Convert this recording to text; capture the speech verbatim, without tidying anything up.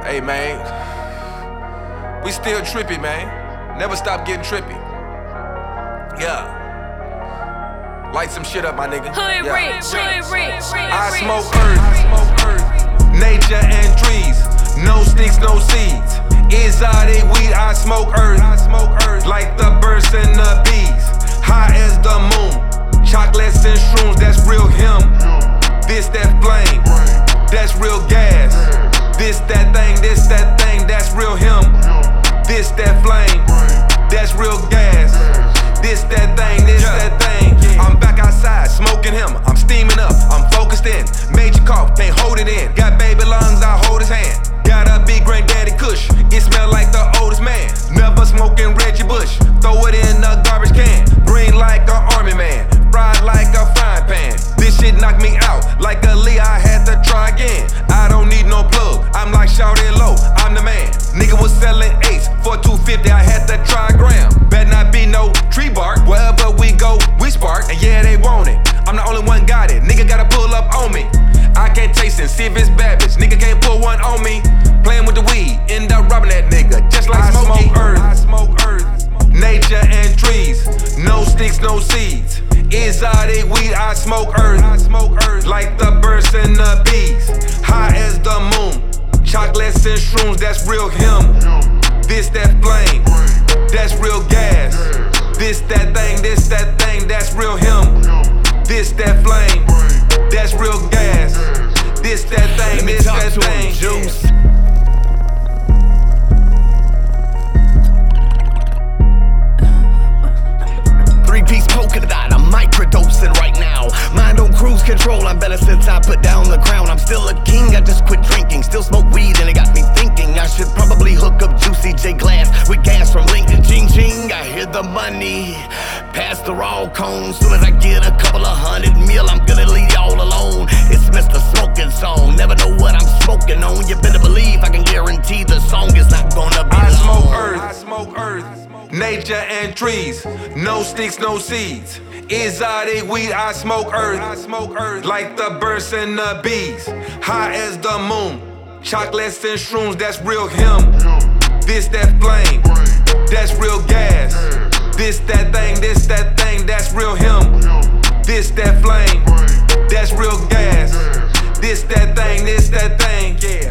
Hey man, we still trippy, man. Never stop getting trippy. Yeah. Light some shit up, my nigga. Hood yeah. rich, hood rich, I smoke earth, I smoke earth. Nature and trees, no sticks, no seeds. Exotic weed, I smoke earth, I smoke earth. Like the birds and the bees, high as the moon. Chocolates and shrooms, that's real him. This that flame, that's real gas. This that thing, this that thing, that's real him. This that flame, that's real gas. This that thing, this that thing. I'm back outside, smoking him. I'm steaming up, I'm focused in. Major cough, can't hold it in. Got baby lungs, I hold his hand. Got a big granddaddy kush, it smell like the oldest man. Never smoking Reggie Bush, throw it in a garbage can. Green like an army man, fried like a frying pan. This shit knocked me out, like a Lee, I had to try again. I don't need no plug, I'm like shouted low, I'm the man. Nigga was selling eights for two fifty, I had to try a gram. Better not be no tree bark, wherever we go, we spark. And yeah, they want it, I'm the only one got it. Nigga gotta pull up on me, I can't taste it, see if it's bad bitch. Nigga can't pull one on me. Playing with the weed, end up robbing that nigga, just like I Smokey. Smoke earth, I smoke earth. Nature and trees, no sticks, no seeds. Exotic weed, I smoke earth, I smoke earth. Like the birds and the bees, high as the moon. Chocolates and shrooms, that's real him. This that flame, that's real gas. This that thing, this that thing, that's real him. This that flame, that's real gas. This that thing, this that thing. Juice. Three-piece polka dot, I'm microdosing right now. Mind on cruise control, I'm better since I put down the crown. I'm still a king, I just quit drinking. Still smoke weed and it got me thinking I should probably hook up Juicy J Glass with gas from Lincoln. Ching ching, I hear the money. Pass the raw cone. Soon as I get a couple of hundred mil, I'm gonna leave y'all alone. It's Mister Smoking Song. Never know what I'm smoking on. You better believe I can guarantee the song is not gonna be I long. smoke earth, I smoke earth. Nature and trees, no sticks, no seeds. Exotic weed, I smoke earth, I smoke earth. Like the birds and the bees, high as the moon. Chocolates and shrooms, that's real him. This that flame, that's real gas. This that thing, this that thing, that's real him. This that flame, that's real gas. This that thing, this that thing, yeah.